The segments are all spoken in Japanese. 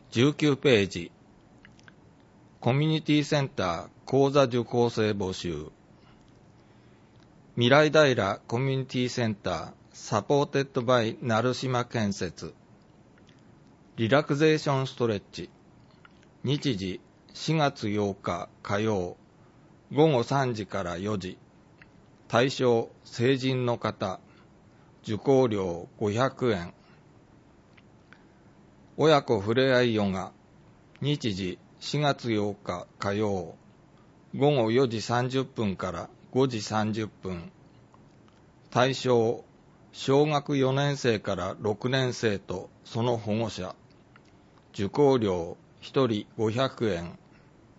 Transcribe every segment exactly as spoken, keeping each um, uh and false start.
じゅうきゅうページ、コミュニティセンター講座受講生募集。未来平コミュニティセンターサポーテッドバイ成島建設。リラクゼーションストレッチ。日時しがつようか火曜、ごごさんじからよじ。対象成人の方。受講料ごひゃくえん。親子ふれあいヨガ。日時しがつようか火曜、ごごよじさんじゅっぷんからごじさんじゅっぷん。対象小学よねん生からろくねん生とその保護者。受講料ひとりごひゃくえん。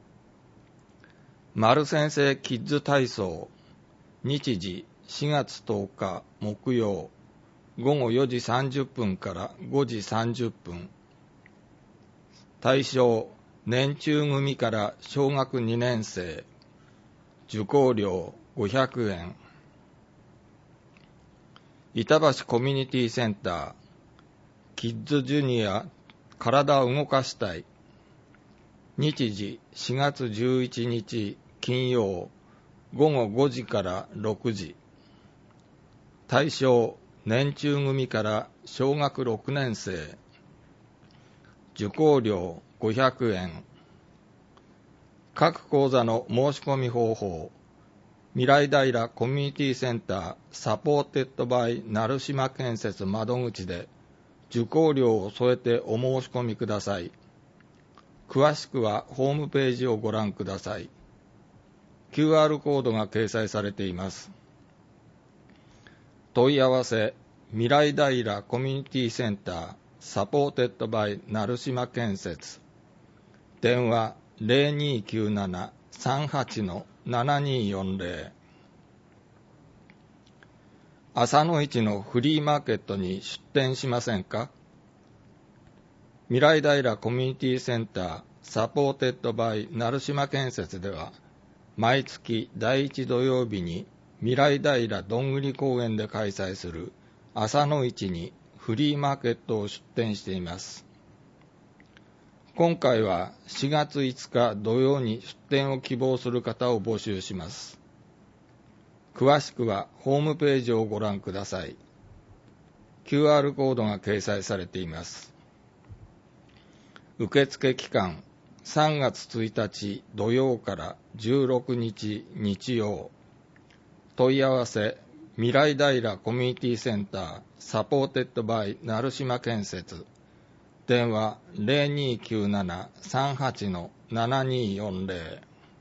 丸先生キッズ体操。日時しがつとおか木曜、ごごよじさんじゅっぷんからごじさんじゅっぷん。対象年中組から小学にねん生。受講料ごひゃくえん。板橋コミュニティセンターキッズジュニア体を動かしたい。日時しがつじゅういちにち金曜、ごごごじからろくじ。対象年中組から小学ろくねん生。受講料ごひゃくえん。各講座の申し込み方法。未来平コミュニティセンターサポーテッドバイ成島建設窓口で受講料を添えてお申し込みください。詳しくはホームページをご覧ください。キューアール コードが掲載されています。問い合わせ未来平コミュニティセンターサポーテッドバイ成島建設。電話 ゼロにきゅうなな さんはち ななによんゼロ。朝の市のフリーマーケットに出店しませんか？未来平コミュニティセンターサポーテッドバイ成島建設では、毎月だいいち土曜日に未来平どんぐり公園で開催する朝の市にフリーマーケットを出店しています。今回はしがついつか土曜に出店を希望する方を募集します。詳しくはホームページをご覧ください。キューアール コードが掲載されています。受付期間さんがつついたち土曜からじゅうろくにち日曜。問い合わせ未来平コミュニティセンターサポーテッドバイ成島建設。電話 ゼロにきゅうなな さんはち ななによんゼロ。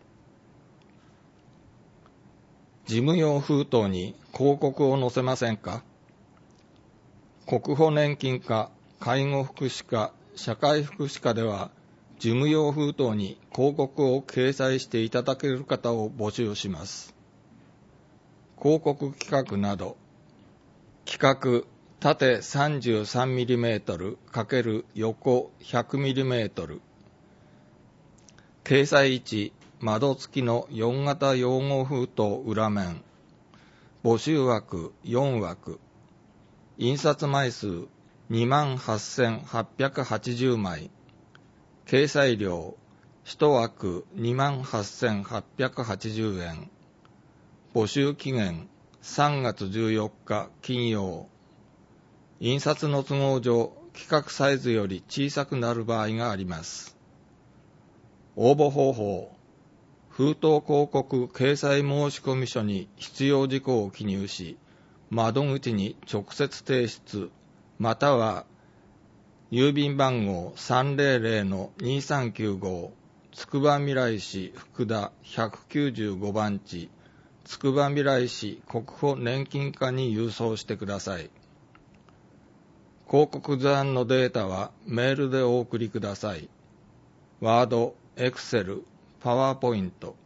事務用封筒に広告を載せませんか？国保年金課、介護福祉課、社会福祉課では、事務用封筒に広告を掲載していただける方を募集します。広告企画など、企画縦 さんじゅうさんミリメートル× 横 ひゃくミリメートル、掲載位置窓付きのよん型養護封筒裏面、募集枠よんわく、印刷枚数 にまんはっせんはっぴゃくはちじゅうまい、掲載料いちわく にまんはっせんはっぴゃくはちじゅうえん、募集期限さんがつじゅうよっか金曜。印刷の都合上、規格サイズより小さくなる場合があります。応募方法。封筒広告掲載申込書に必要事項を記入し、窓口に直接提出、または郵便番号 さんぜろぜろ にさんきゅうご、つくばみらい市福田ひゃくきゅうじゅうごばん地、つくばみらい市国保年金課に郵送してください。広告図案のデータはメールでお送りください。ワード、エクセル、パワーポイント。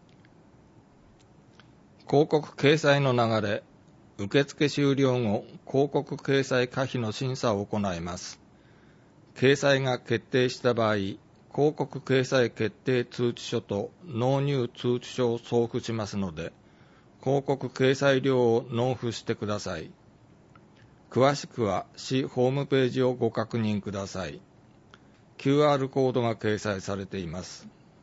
広告掲載の流れ。受付終了後、広告掲載可否の審査を行います。掲載が決定した場合、広告掲載決定通知書と納入通知書を送付しますので、広告掲載料を納付してください。詳しくは市ホームページをご確認ください。 キューアール コードが掲載されています。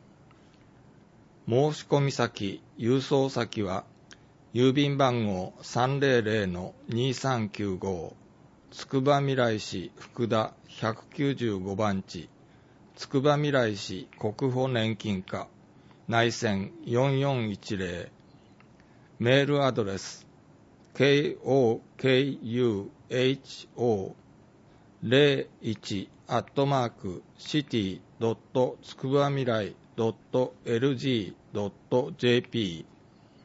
申込先、郵送先は、郵便番号 さんぜろぜろのにさんきゅうご、つくばみらい市福田ひゃくきゅうじゅうごばん地、つくばみらい市国保年金課、内線よんよんいちぜろ、メールアドレス、ケーオーケーユーエイチオーゼロいち アットマークシティドットつくばみらいドットエルジードットジェーピー。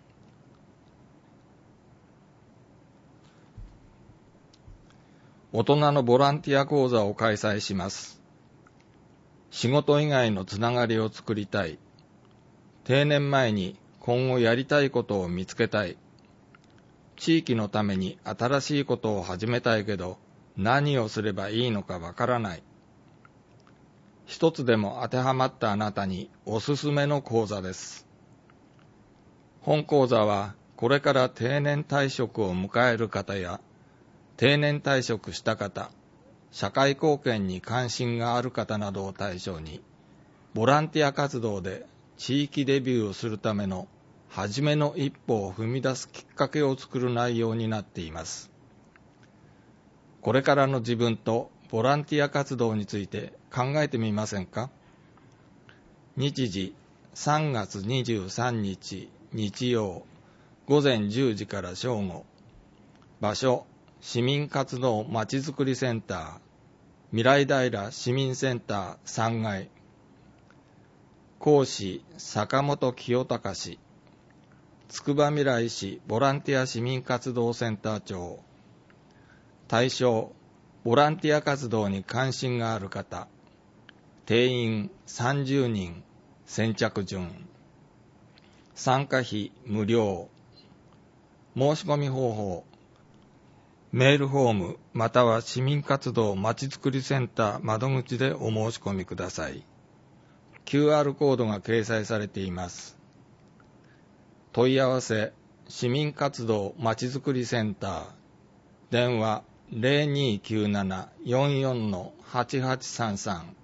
大人のボランティア講座を開催します。仕事以外のつながりを作りたい。定年前に今後やりたいことを見つけたい。地域のために新しいことを始めたいけど、何をすればいいのかわからない。一つでも当てはまったあなたにおすすめの講座です。本講座はこれから定年退職を迎える方や、定年退職した方、社会貢献に関心がある方などを対象に、ボランティア活動で地域デビューをするための初めの一歩を踏み出すきっかけを作る内容になっています。これからの自分とボランティア活動について考えてみませんか？日時さんがつにじゅうさんにち日曜ごぜんじゅうじから正午。場所市民活動まちづくりセンター未来平市民センターさんがい。講師坂本清隆氏、つくばみらい市ボランティア市民活動センター長。対象ボランティア活動に関心がある方。定員さんじゅうにん、先着順。参加費無料。申し込み方法、メールフォームまたは市民活動まちづくりセンター窓口でお申し込みください。キューアール コードが掲載されています。問い合わせ、市民活動まちづくりセンター、電話 ゼロにきゅうなな よんよん はちはちさんさん。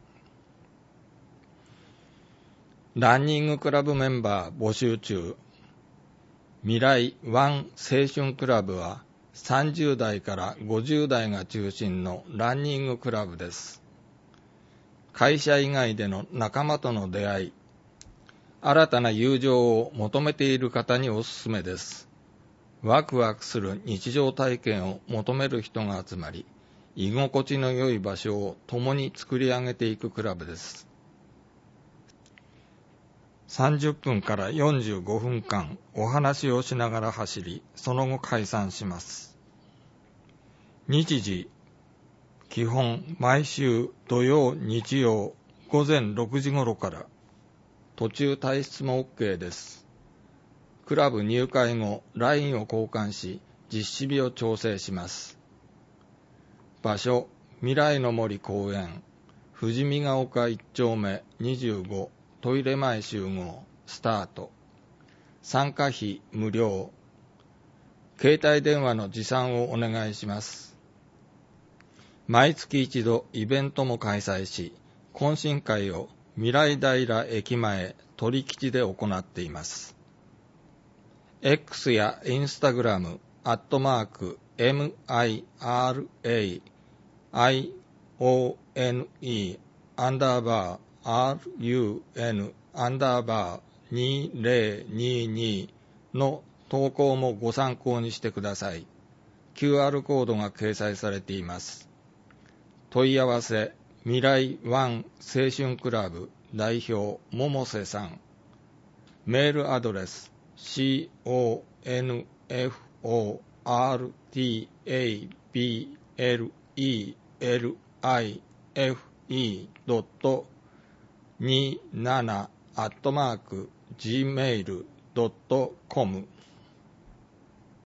ランニングクラブメンバー募集中。未来ワン青春クラブはさんじゅうだいからごじゅうだいが中心のランニングクラブです。会社以外での仲間との出会い、新たな友情を求めている方におすすめです。ワクワクする日常体験を求める人が集まり、居心地の良い場所を共に作り上げていくクラブです。さんじゅっぷんからよんじゅうごふんかんお話をしながら走り、その後解散します。日時、基本毎週土曜日曜ごぜんろくじ頃から、途中退出も OK です。クラブ入会後 ライン を交換し実施日を調整します。場所、未来の森公園富士見ヶ丘いち丁目にじゅうごトイレ前集合スタート。参加費無料。携帯電話の持参をお願いします。毎月一度イベントも開催し、懇親会を未来平駅前鳥吉で行っています。X やインスタグラムアットマーク エムアイアールエーアイオーエヌイー アンダーバー アールユーエヌ アンダーバーにせんにじゅうにの投稿もご参考にしてください。キューアール コードが掲載されています。問い合わせ、未来ワン青春クラブ代表百瀬さん。メールアドレス コンフォールタブレドットにじゅうなな アットマーク ジーメールドットコム